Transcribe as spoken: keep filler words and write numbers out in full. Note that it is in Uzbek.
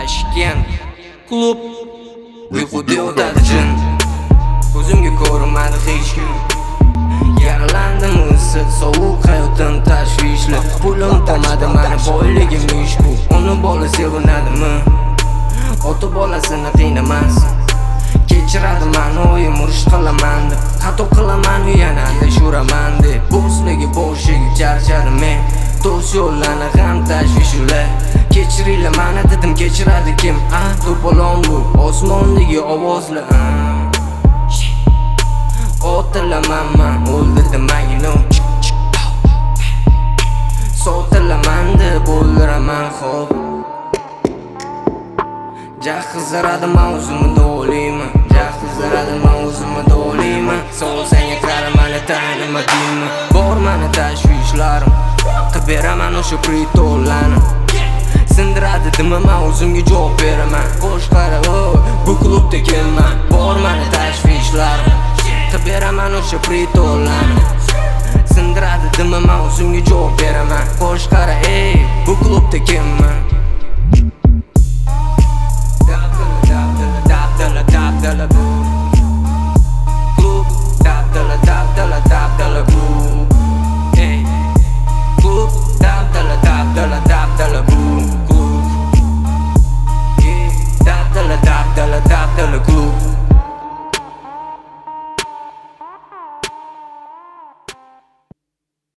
Tashkent klub uyquda yotadi jin. Ko'zimga ko'rinmadi hech kim. Yaralandim issiq sovuq hayotdan tashvishli. Pulim qolmadi mani boyligim ish bu. Ona bola sevinadimi? Ota bolasini qiynamas. Kechiradi mani o'yim urush qilaman deb. Xato qilaman yana andashuraman deb. Bo'sligi boshiga charchadim men. Do'st yo'llarni ham tashvishlar. Kechiringlar mani dedim, kechiradi kim? Ah, to'polon bu osmondagi ovozlar. Otilaman man, o'ldirdim magino. Sotilaman deb o'ldiraman xo'p. Jahizaradim o'zimni o'ylayman. Jahizaradim o'zimni o'ylayman. So'zingga qaramani tanimadingmi? Bor mani tashvishlarim. Qilib beraman o'sha pritollarni. Sindiradi dimim, o'zimga javob beraman. Qo'sh qara, bu klubda kimman? Bor mani tashvishlarim. Qilib beraman o'sha pritollarni. Sindiradi dimim, o'zimga javob beraman. Qo'sh qara, ey, bu klubda kimman?